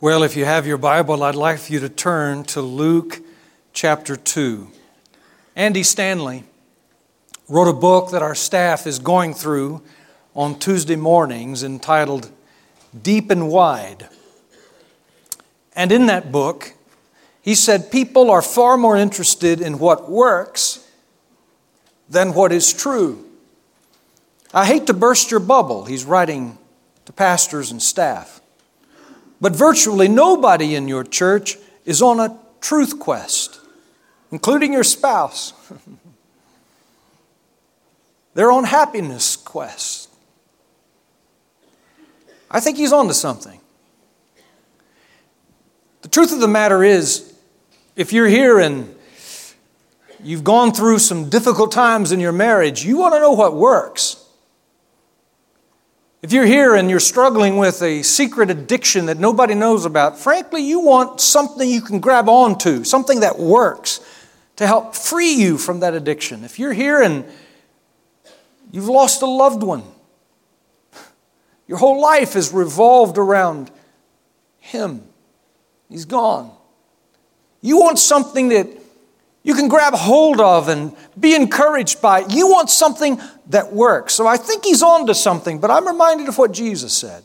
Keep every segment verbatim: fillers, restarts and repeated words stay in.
Well, if you have your Bible, I'd like for you to turn to Luke chapter two. Andy Stanley wrote a book that our staff is going through on Tuesday mornings entitled Deep and Wide. And in that book, he said people are far more interested in what works than what is true. I hate to burst your bubble, he's writing to pastors and staff. But virtually nobody in your church is on a truth quest, including your spouse. They're on happiness quest. I think he's on to something. The truth of the matter is, if you're here and you've gone through some difficult times in your marriage, you want to know what works. If you're here and you're struggling with a secret addiction that nobody knows about, frankly, you want something you can grab onto, something that works to help free you from that addiction. If you're here and you've lost a loved one, your whole life is revolved around him. He's gone. You want something that you can grab hold of and be encouraged by. You want something that works. So I think he's on to something, but I'm reminded of what Jesus said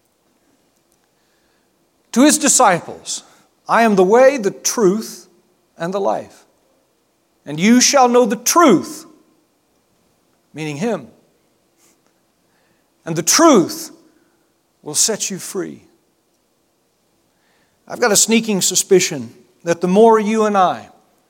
to his disciples. I am the way, the truth, and the life. And you shall know the truth, meaning him. And the truth will set you free. I've got a sneaking suspicion that the more you and I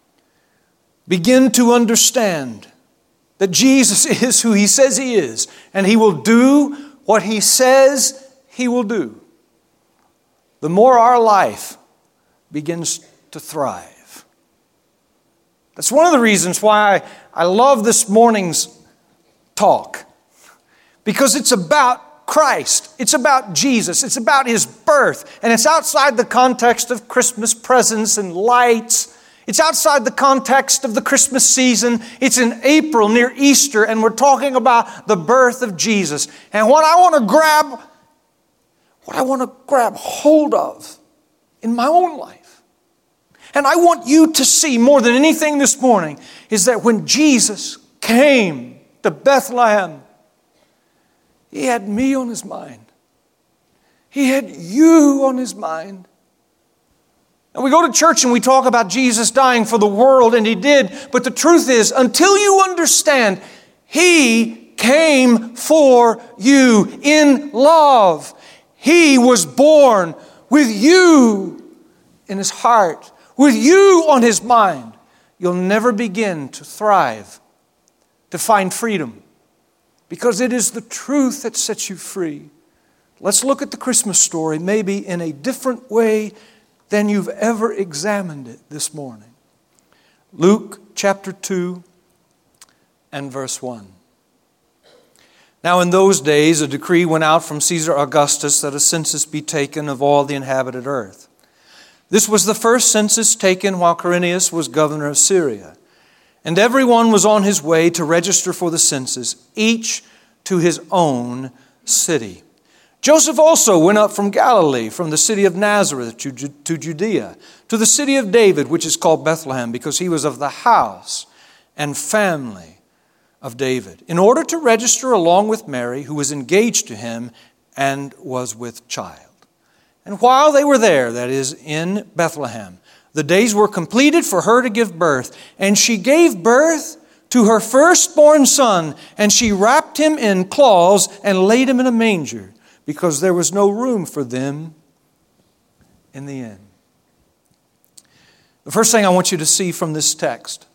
begin to understand that Jesus is who he says he is, and he will do what he says he will do, the more our life begins to thrive. That's one of the reasons why I, I love this morning's talk, because it's about Christ. It's about Jesus. It's about his birth, and it's outside the context of Christmas presents and lights. It's outside the context of the Christmas season. It's in April near Easter, and we're talking about the birth of Jesus. And what I want to grab, what I want to grab hold of in my own life, and I want you to see more than anything this morning, is that when Jesus came to Bethlehem, he had me on his mind. He had you on his mind. And we go to church and we talk about Jesus dying for the world, and he did. But the truth is, until you understand, he came for you in love. He was born with you in his heart, with you on his mind. You'll never begin to thrive, to find freedom, because it is the truth that sets you free. Let's look at the Christmas story maybe in a different way than you've ever examined it this morning. Luke chapter two and verse one. Now in those days a decree went out from Caesar Augustus that a census be taken of all the inhabited earth. This was the first census taken while Quirinius was governor of Syria. And everyone was on his way to register for the census, each to his own city. Joseph also went up from Galilee, from the city of Nazareth to Judea, to the city of David, which is called Bethlehem, because he was of the house and family of David, in order to register along with Mary, who was engaged to him and was with child. And while they were there, that is, in Bethlehem, the days were completed for her to give birth, and she gave birth to her firstborn son, and she wrapped him in cloths and laid him in a manger, because there was no room for them in the inn. The first thing I want you to see from this text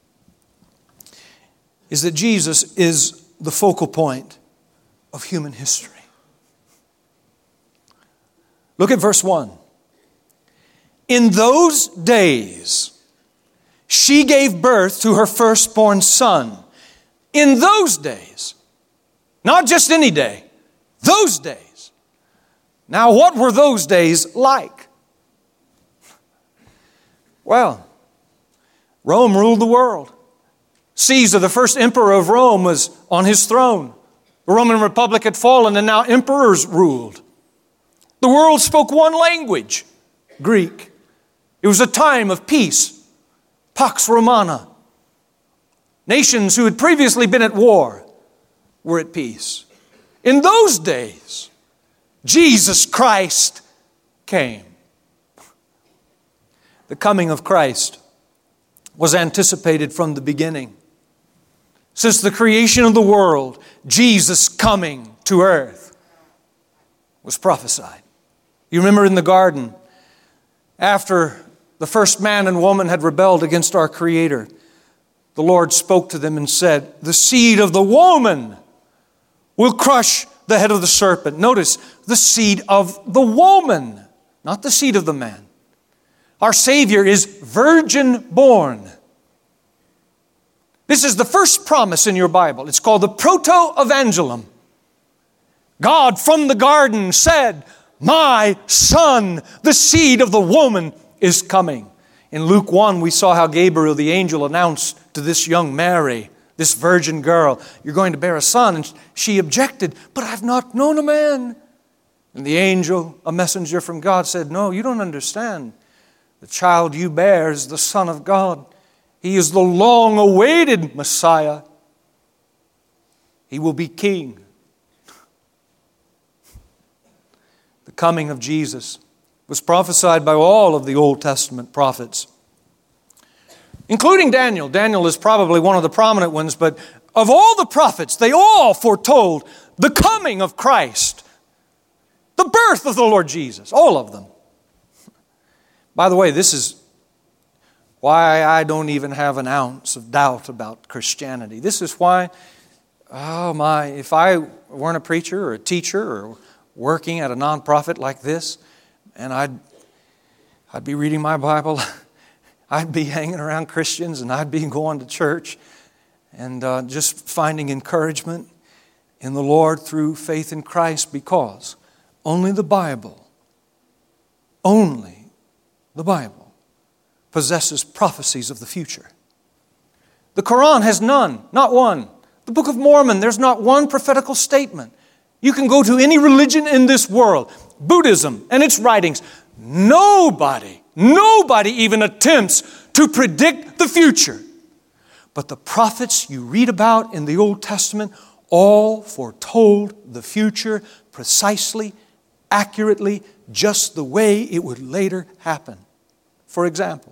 is that Jesus is the focal point of human history. Look at verse one. In those days, she gave birth to her firstborn son. In those days, not just any day, those days. Now, what were those days like? Well, Rome ruled the world. Caesar, the first emperor of Rome, was on his throne. The Roman Republic had fallen, and now emperors ruled. The world spoke one language, Greek. It was a time of peace, Pax Romana. Nations who had previously been at war were at peace. In those days, Jesus Christ came. The coming of Christ was anticipated from the beginning. Since the creation of the world, Jesus coming to earth was prophesied. You remember in the garden, after the first man and woman had rebelled against our Creator, the Lord spoke to them and said, the seed of the woman will crush the head of the serpent. Notice, the seed of the woman, not the seed of the man. Our Savior is virgin born. This is the first promise in your Bible. It's called the Proto-Evangelium. God from the garden said, my son, the seed of the woman, is coming. In Luke one, we saw how Gabriel, the angel, announced to this young Mary, this virgin girl, you're going to bear a son. And she objected, but I've not known a man. And the angel, a messenger from God, said, no, you don't understand. The child you bear is the Son of God. He is the long-awaited Messiah. He will be king. The coming of Jesus was prophesied by all of the Old Testament prophets, including Daniel. Daniel is probably one of the prominent ones, but of all the prophets, they all foretold the coming of Christ, the birth of the Lord Jesus, all of them. By the way, this is why I don't even have an ounce of doubt about Christianity. This is why, oh my, if I weren't a preacher or a teacher or working at a nonprofit like this, and I'd, I'd be reading my Bible, I'd be hanging around Christians, and I'd be going to church and uh, just finding encouragement in the Lord through faith in Christ, because only the Bible, only the Bible possesses prophecies of the future. The Quran has none, not one. The Book of Mormon, there's not one prophetical statement. You can go to any religion in this world, Buddhism and its writings. Nobody, nobody even attempts to predict the future. But the prophets you read about in the Old Testament all foretold the future precisely, accurately, just the way it would later happen. For example,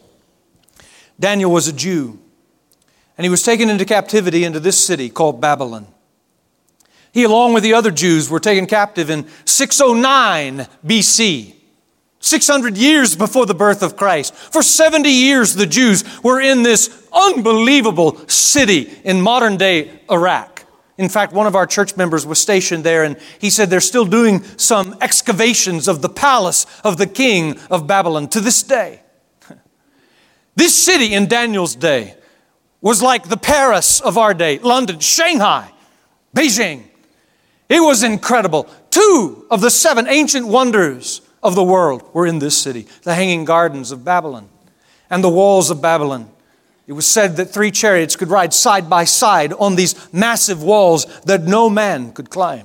Daniel was a Jew, and he was taken into captivity into this city called Babylon. He, along with the other Jews, were taken captive in six oh nine B C, six hundred years before the birth of Christ. For seventy years, the Jews were in this unbelievable city in modern-day Iraq. In fact, one of our church members was stationed there, and he said they're still doing some excavations of the palace of the king of Babylon to this day. This city in Daniel's day was like the Paris of our day, London, Shanghai, Beijing. It was incredible. Two of the seven ancient wonders of the world were in this city. The Hanging Gardens of Babylon and the walls of Babylon. It was said that three chariots could ride side by side on these massive walls that no man could climb.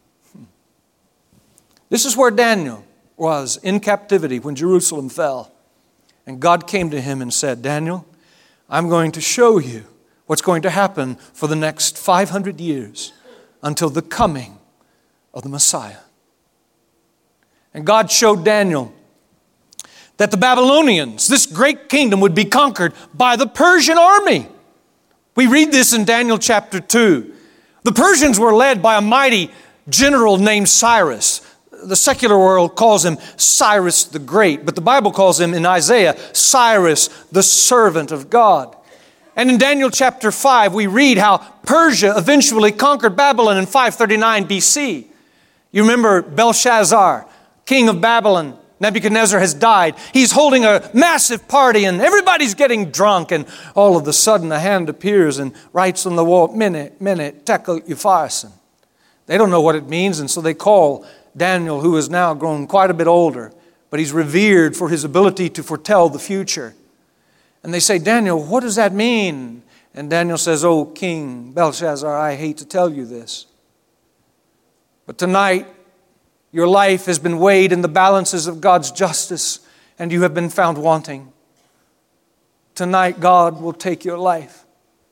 This is where Daniel was in captivity when Jerusalem fell. And God came to him and said, Daniel, I'm going to show you what's going to happen for the next five hundred years until the coming of the Messiah. And God showed Daniel that the Babylonians, this great kingdom, would be conquered by the Persian army. We read this in Daniel chapter two. The Persians were led by a mighty general named Cyrus. The secular world calls him Cyrus the Great, but the Bible calls him in Isaiah, Cyrus, the servant of God. And in Daniel chapter five, we read how Persia eventually conquered Babylon in five thirty-nine B C. You remember Belshazzar, king of Babylon. Nebuchadnezzar has died. He's holding a massive party and everybody's getting drunk. And all of a sudden a hand appears and writes on the wall, Mene, Mene, Tekel, Upharsin. They don't know what it means, and so they call Daniel, who is now grown quite a bit older, but he's revered for his ability to foretell the future. And they say, Daniel, what does that mean? And Daniel says, oh, King Belshazzar, I hate to tell you this, but tonight Your life has been weighed in the balances of God's justice, and you have been found wanting. Tonight, God will take your life.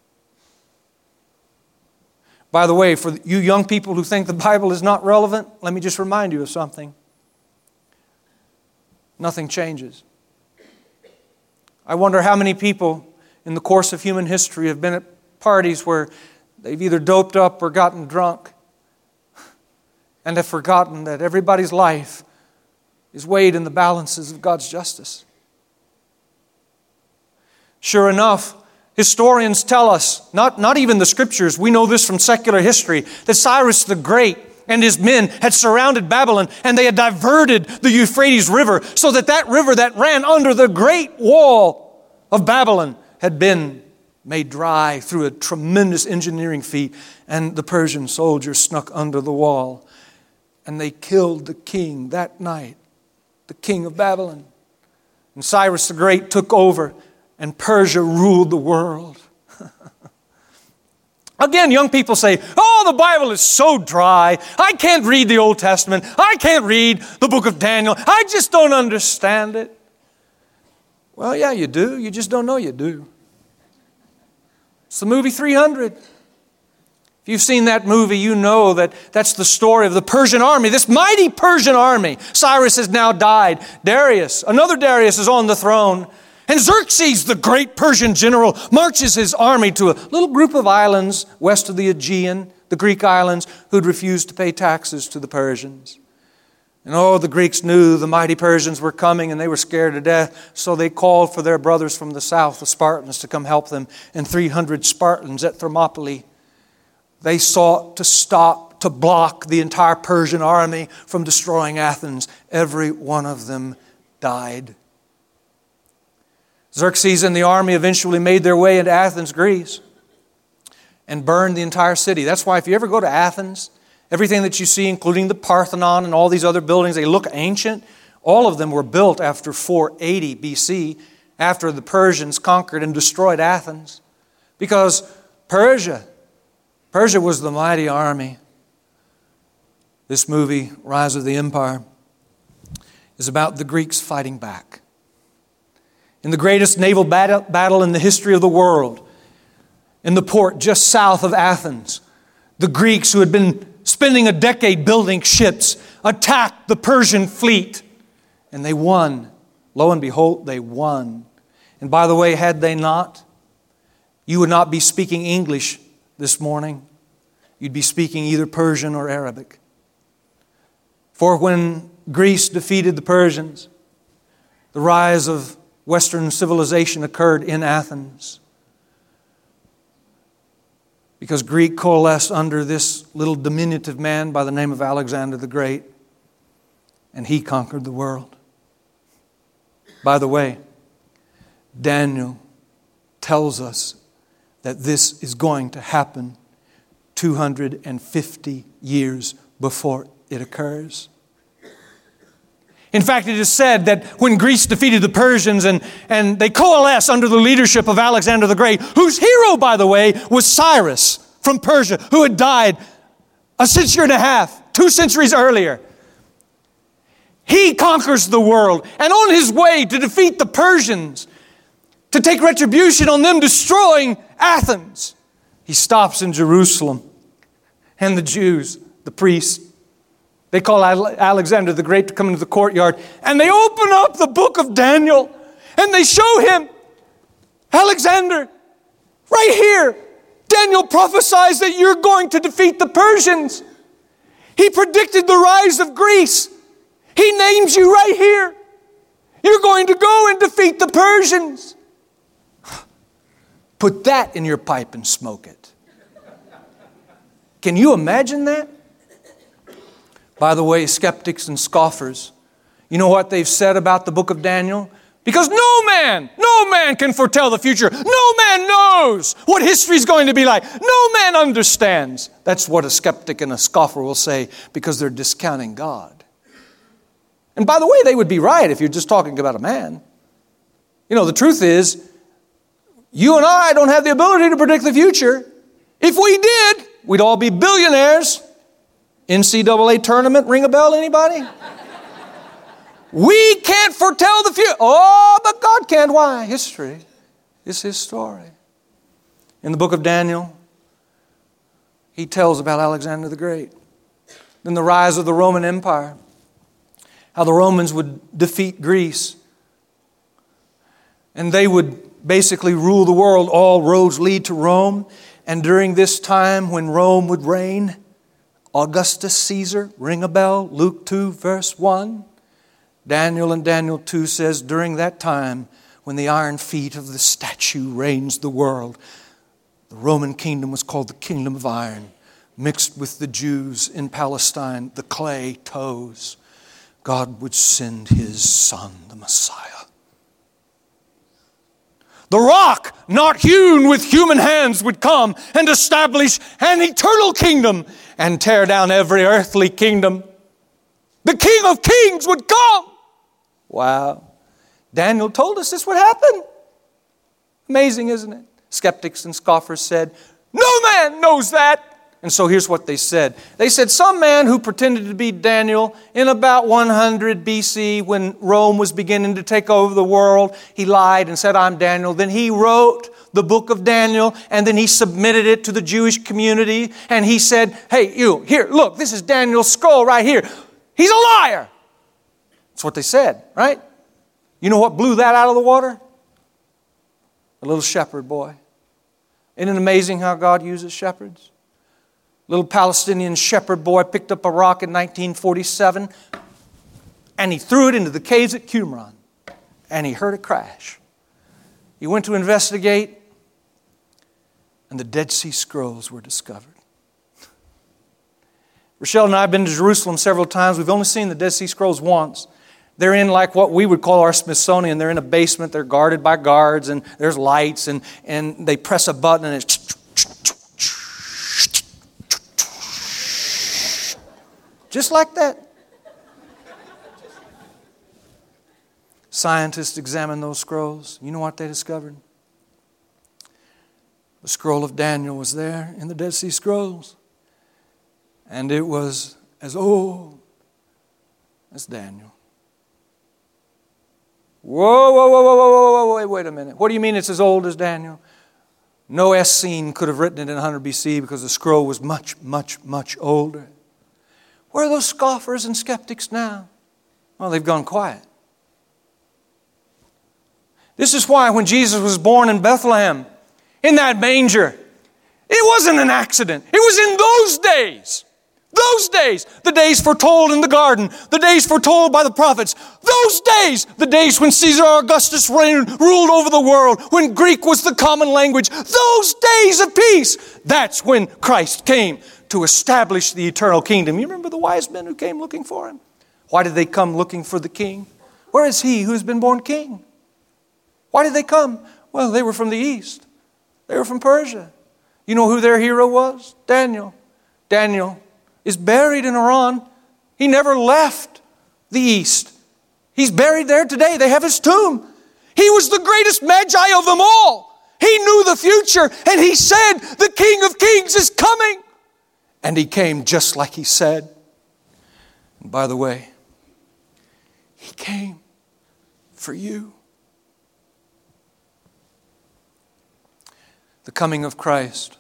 By the way, for you young people who think the Bible is not relevant, let me just remind you of something. Nothing changes. I wonder how many people in the course of human history have been at parties where they've either doped up or gotten drunk and have forgotten that everybody's life is weighed in the balances of God's justice. Sure enough, historians tell us, not, not even the Scriptures, we know this from secular history, that Cyrus the Great and his men had surrounded Babylon and they had diverted the Euphrates River so that that river that ran under the great wall of Babylon had been made dry through a tremendous engineering feat, and the Persian soldiers snuck under the wall and they killed the king that night, the king of Babylon. And Cyrus the Great took over and Persia ruled the world. Again, young people say, oh, the Bible is so dry. I can't read the Old Testament. I can't read the book of Daniel. I just don't understand it. Well, yeah, you do. You just don't know you do. It's the movie three hundred. If you've seen that movie, you know that that's the story of the Persian army, this mighty Persian army. Cyrus has now died. Darius, another Darius is on the throne. And Xerxes, the great Persian general, marches his army to a little group of islands west of the Aegean, the Greek islands, who'd refused to pay taxes to the Persians. And oh, the Greeks knew the mighty Persians were coming and they were scared to death, so they called for their brothers from the south, the Spartans, to come help them. And three hundred Spartans at Thermopylae, they sought to stop, to block the entire Persian army from destroying Athens. Every one of them died. Xerxes and the army eventually made their way into Athens, Greece, and burned the entire city. That's why if you ever go to Athens, everything that you see, including the Parthenon and all these other buildings, they look ancient. All of them were built after four eighty B C, after the Persians conquered and destroyed Athens. Because Persia, Persia was the mighty army. This movie, Rise of the Empire, is about the Greeks fighting back. In the greatest naval battle, battle in the history of the world, in the port just south of Athens, the Greeks, who had been spending a decade building ships, attacked the Persian fleet, and they won. Lo and behold, they won. And by the way, had they not, you would not be speaking English this morning. You'd be speaking either Persian or Arabic. For when Greece defeated the Persians, the rise of Western civilization occurred in Athens, because Greek coalesced under this little diminutive man by the name of Alexander the Great, and he conquered the world. By the way, Daniel tells us that this is going to happen two hundred fifty years before it occurs. In fact, it is said that when Greece defeated the Persians and, and they coalesced under the leadership of Alexander the Great, whose hero, by the way, was Cyrus from Persia, who had died a century and a half, two centuries earlier. He conquers the world, and on his way to defeat the Persians, to take retribution on them destroying Athens, he stops in Jerusalem, and the Jews, the priests, they call Alexander the Great to come into the courtyard, and they open up the book of Daniel, and they show him, Alexander, right here, Daniel prophesies that you're going to defeat the Persians. He predicted the rise of Greece. He names you right here. You're going to go and defeat the Persians. Put that in your pipe and smoke it. Can you imagine that? By the way, skeptics and scoffers, you know what they've said about the book of Daniel? Because no man, no man can foretell the future. No man knows what history is going to be like. No man understands. That's what a skeptic and a scoffer will say, because they're discounting God. And by the way, they would be right if you're just talking about a man. You know, the truth is, you and I don't have the ability to predict the future. If we did, we'd all be billionaires. N C double A tournament, ring a bell, anybody? We can't foretell the future. Oh, but God can. Why? History is His story. In the book of Daniel, he tells about Alexander the Great. Then the rise of the Roman Empire. How the Romans would defeat Greece. And they would basically rule the world. All roads lead to Rome. And during this time when Rome would reign, Augustus Caesar, ring a bell, Luke two verse one. Daniel in Daniel two says, during that time when the iron feet of the statue reigns the world, the Roman kingdom was called the kingdom of iron, mixed with the Jews in Palestine, the clay toes. God would send His Son, the Messiah. The rock, not hewn with human hands, would come and establish an eternal kingdom and tear down every earthly kingdom. The King of Kings would come. Wow. Daniel told us this would happen. Amazing, isn't it? Skeptics and scoffers said, no man knows that. And so here's what they said. They said some man who pretended to be Daniel in about one hundred B C when Rome was beginning to take over the world, he lied and said, I'm Daniel. Then he wrote the book of Daniel and then he submitted it to the Jewish community and he said, hey, you, here, look, this is Daniel's scroll right here. He's a liar. That's what they said, right? You know what blew that out of the water? A little shepherd boy. Isn't it amazing how God uses shepherds? Little Palestinian shepherd boy picked up a rock in nineteen forty-seven and he threw it into the caves at Qumran and he heard a crash. He went to investigate and the Dead Sea Scrolls were discovered. Rochelle and I have been to Jerusalem several times. We've only seen the Dead Sea Scrolls once. They're in like what we would call our Smithsonian. They're in a basement. They're guarded by guards and there's lights and, and they press a button and it's just like that. Scientists examined those scrolls. You know what they discovered? The scroll of Daniel was there in the Dead Sea Scrolls. And it was as old as Daniel. Whoa, whoa, whoa, whoa, whoa, whoa, wait, wait a minute. What do you mean it's as old as Daniel? No Essene could have written it in one hundred B C because the scroll was much, much, much older. Where are those scoffers and skeptics now? Well, they've gone quiet. This is why when Jesus was born in Bethlehem, in that manger, it wasn't an accident. It was in those days. Those days, the days foretold in the garden, the days foretold by the prophets, those days, the days when Caesar Augustus reigned, ruled over the world, when Greek was the common language, those days of peace, that's when Christ came to establish the eternal kingdom. You remember the wise men who came looking for Him? Why did they come looking for the king? Where is he who has been born king? Why did they come? Well, they were from the east. They were from Persia. You know who their hero was? Daniel. Daniel is buried in Iran. He never left the east. He's buried there today. They have his tomb. He was the greatest magi of them all. He knew the future and he said, the King of Kings is coming. And he came just like he said. And by the way, he came for you. The coming of Christ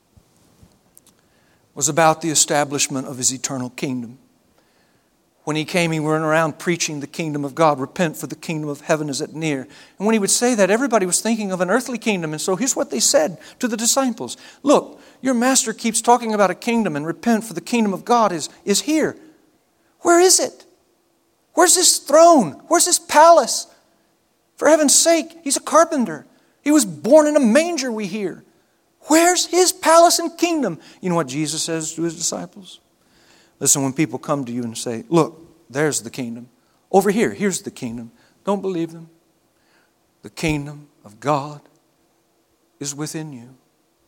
was about the establishment of His eternal kingdom. When He came, He went around preaching the kingdom of God. Repent, for the kingdom of heaven is at near. And when He would say that, everybody was thinking of an earthly kingdom. And so here's what they said to the disciples. Look, your master keeps talking about a kingdom, and repent, for the kingdom of God is, is here. Where is it? Where's this throne? Where's this palace? For heaven's sake, He's a carpenter. He was born in a manger, we hear. Where's His palace and kingdom? You know what Jesus says to His disciples? Listen, when people come to you and say, look, there's the kingdom. Over here, here's the kingdom. Don't believe them. The kingdom of God is within you.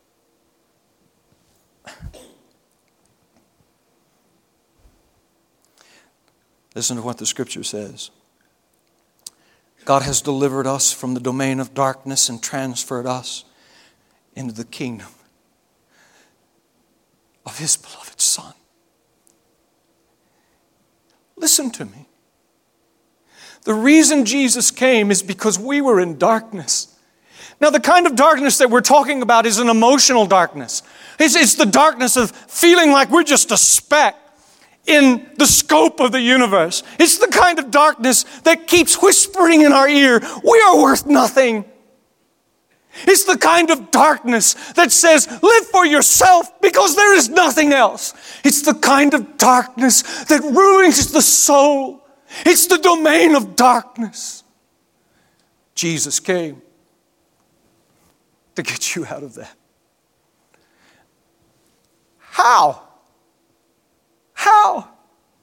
Listen to what the Scripture says. God has delivered us from the domain of darkness and transferred us into the kingdom of His beloved Son. Listen to me. The reason Jesus came is because we were in darkness. Now, the kind of darkness that we're talking about is an emotional darkness. It's, it's the darkness of feeling like we're just a speck in the scope of the universe. It's the kind of darkness that keeps whispering in our ear, we are worth nothing. It's the kind of darkness that says, live for yourself because there is nothing else. It's the kind of darkness that ruins the soul. It's the domain of darkness. Jesus came to get you out of that. How? How?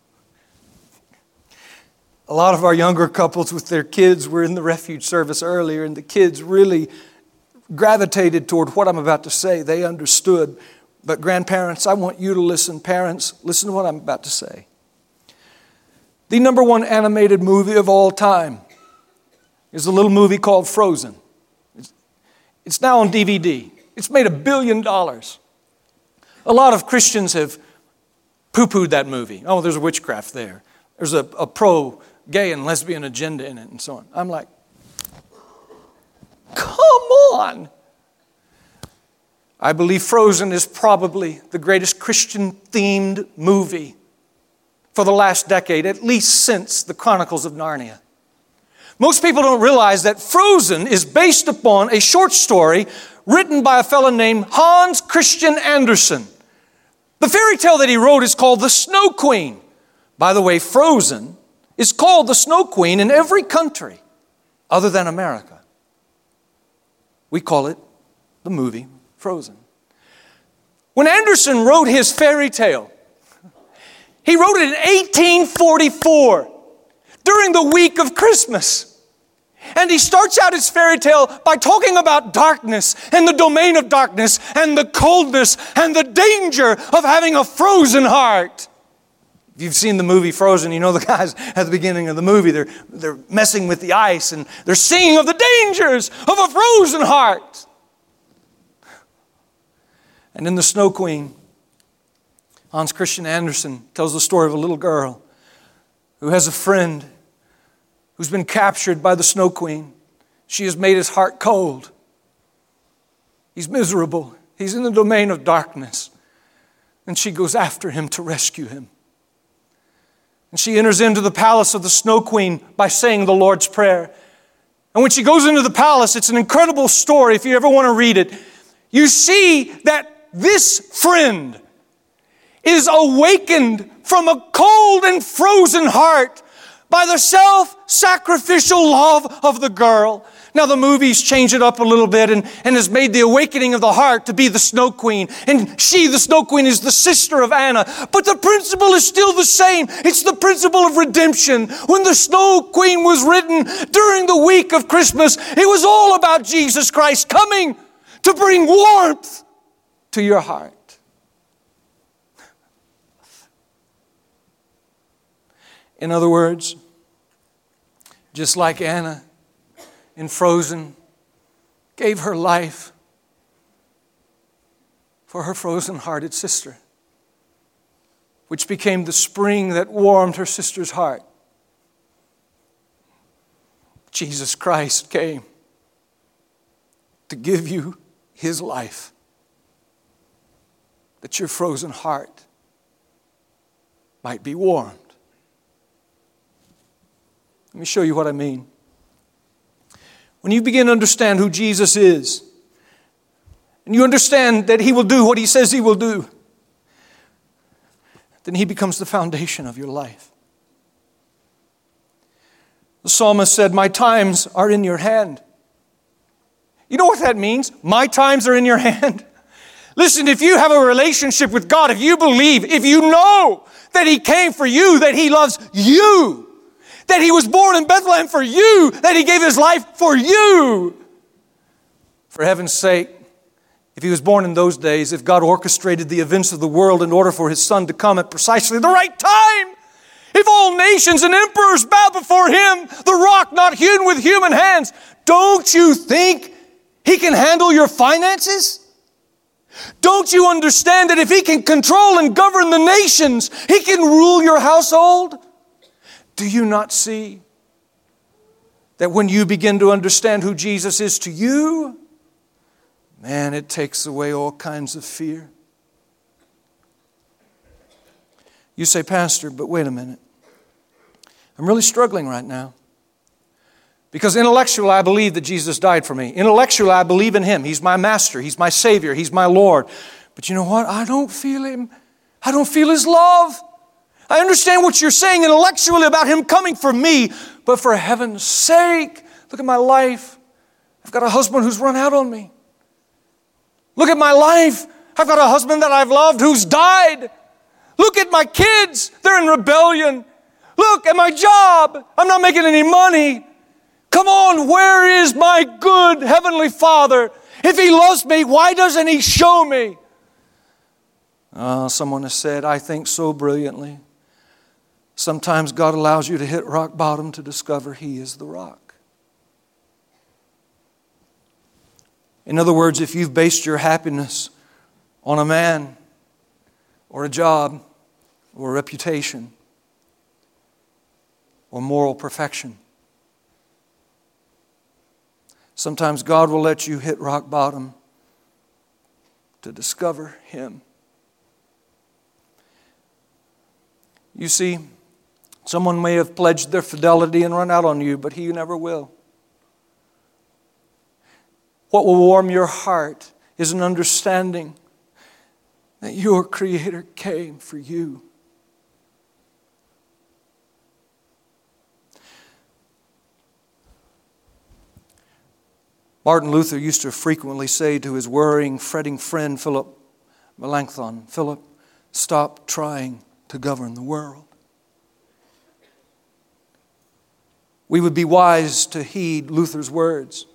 A lot of our younger couples with their kids were in the refuge service earlier, and the kids really gravitated toward what I'm about to say. They understood. But grandparents, I want you to listen. Parents, listen to what I'm about to say. The number one animated movie of all time is a little movie called Frozen. It's, it's now on D V D. It's made a billion dollars. A lot of Christians have poo-pooed that movie. Oh, there's a witchcraft there. There's a, a pro-gay and lesbian agenda in it and so on. I'm like, come on. I believe Frozen is probably the greatest Christian-themed movie for the last decade, at least since the Chronicles of Narnia. Most people don't realize that Frozen is based upon a short story written by a fellow named Hans Christian Andersen. The fairy tale that he wrote is called The Snow Queen. By the way, Frozen is called the Snow Queen in every country other than America. We call it the movie Frozen. When Andersen wrote his fairy tale, he wrote it in eighteen forty-four, during the week of Christmas. And he starts out his fairy tale by talking about darkness and the domain of darkness and the coldness and the danger of having a frozen heart. If you've seen the movie Frozen, you know the guys at the beginning of the movie, they're, they're messing with the ice and they're singing of the dangers of a frozen heart. And in The Snow Queen, Hans Christian Andersen tells the story of a little girl who has a friend who's been captured by the Snow Queen. She has made his heart cold. He's miserable. He's in the domain of darkness. And she goes after him to rescue him. And she enters into the palace of the Snow Queen by saying the Lord's Prayer. And when she goes into the palace, it's an incredible story if you ever want to read it. You see that this friend is awakened from a cold and frozen heart by the self-sacrificial love of the girl. Now the movie's changed it up a little bit and, and has made the awakening of the heart to be the Snow Queen. And she, the Snow Queen, is the sister of Anna. But the principle is still the same. It's the principle of redemption. When the Snow Queen was written during the week of Christmas, it was all about Jesus Christ coming to bring warmth to your heart. In other words, just like Anna in Frozen gave her life for her frozen-hearted sister, which became the spring that warmed her sister's heart, Jesus Christ came to give you His life, that your frozen heart might be warmed. Let me show you what I mean. When you begin to understand who Jesus is, and you understand that He will do what He says He will do, then He becomes the foundation of your life. The psalmist said, "My times are in your hand." You know what that means? My times are in your hand. Listen, if you have a relationship with God, if you believe, if you know that He came for you, that He loves you, that He was born in Bethlehem for you, that He gave His life for you. For heaven's sake, if He was born in those days, if God orchestrated the events of the world in order for His Son to come at precisely the right time, if all nations and emperors bow before Him, the rock not hewn with human hands, don't you think He can handle your finances? Don't you understand that if He can control and govern the nations, He can rule your household? Do you not see that when you begin to understand who Jesus is to you, man, it takes away all kinds of fear? You say, Pastor, but wait a minute. I'm really struggling right now. Because intellectually, I believe that Jesus died for me. Intellectually, I believe in Him. He's my master. He's my Savior. He's my Lord. But you know what? I don't feel Him. I don't feel His love. I understand what you're saying intellectually about Him coming for me. But for heaven's sake, look at my life. I've got a husband who's run out on me. Look at my life. I've got a husband that I've loved who's died. Look at my kids. They're in rebellion. Look at my job. I'm not making any money. Come on, where is my good Heavenly Father? If He loves me, why doesn't He show me? Uh, someone has said, I think so brilliantly. Sometimes God allows you to hit rock bottom to discover He is the rock. In other words, if you've based your happiness on a man or a job or a reputation or moral perfection, sometimes God will let you hit rock bottom to discover Him. You see, someone may have pledged their fidelity and run out on you, but He never will. What will warm your heart is an understanding that your Creator came for you. Martin Luther used to frequently say to his worrying, fretting friend Philip Melanchthon, Philip, stop trying to govern the world. We would be wise to heed Luther's words.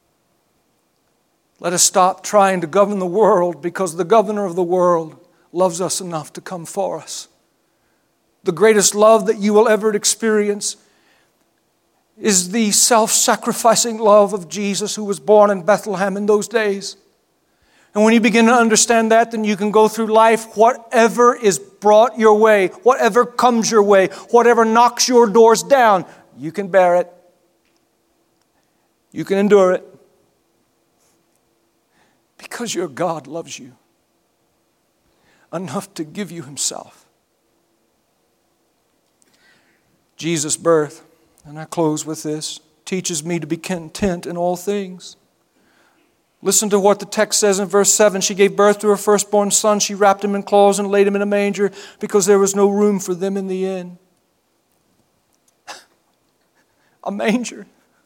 Let us stop trying to govern the world because the governor of the world loves us enough to come for us. The greatest love that you will ever experience is the self-sacrificing love of Jesus who was born in Bethlehem in those days. And when you begin to understand that, then you can go through life, whatever is brought your way, whatever comes your way, whatever knocks your doors down, you can bear it. You can endure it. Because your God loves you enough to give you Himself. Jesus' birth, and I close with this, teaches me to be content in all things. Listen to what the text says in verse seven. She gave birth to her firstborn son. She wrapped him in cloths and laid him in a manger because there was no room for them in the inn. A manger.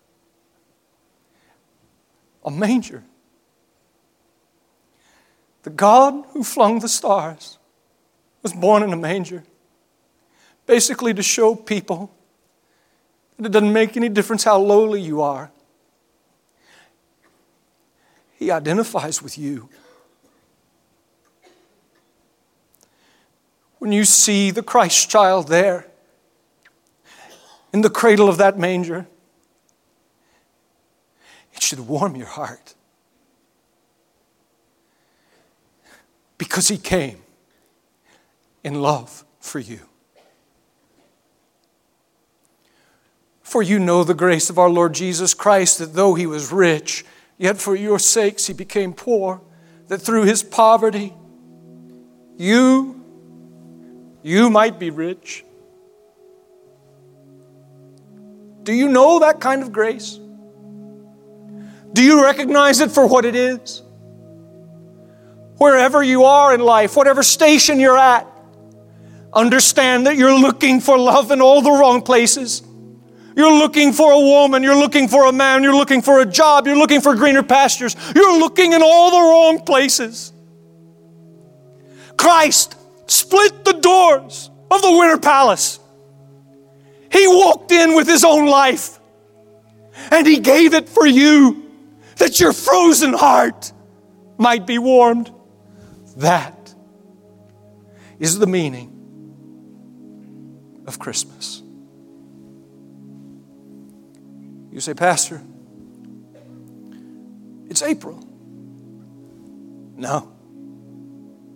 A manger. The God who flung the stars was born in a manger. Basically to show people that it doesn't make any difference how lowly you are. He identifies with you. When you see the Christ child there in the cradle of that manger, it should warm your heart. Because He came in love for you. For you know the grace of our Lord Jesus Christ, that though He was rich, yet for your sakes He became poor, that through His poverty, you, you might be rich. Do you know that kind of grace? Do you recognize it for what it is? Wherever you are in life, whatever station you're at, understand that you're looking for love in all the wrong places. You're looking for a woman, you're looking for a man, you're looking for a job, you're looking for greener pastures. You're looking in all the wrong places. Christ split the doors of the winter palace. He walked in with His own life, and He gave it for you, that your frozen heart might be warmed. That is the meaning of Christmas. You say, Pastor, it's April. No.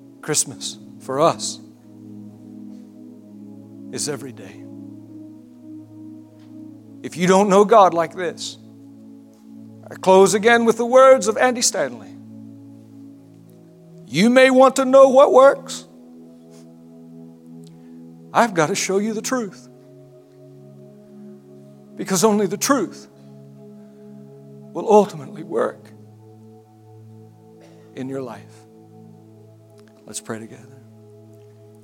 Christmas for us is every day. if you don't know God like this. I close again with the words of Andy Stanley. You may want to know what works. I've got to show you the truth. Because only the truth will ultimately work in your life. Let's pray together.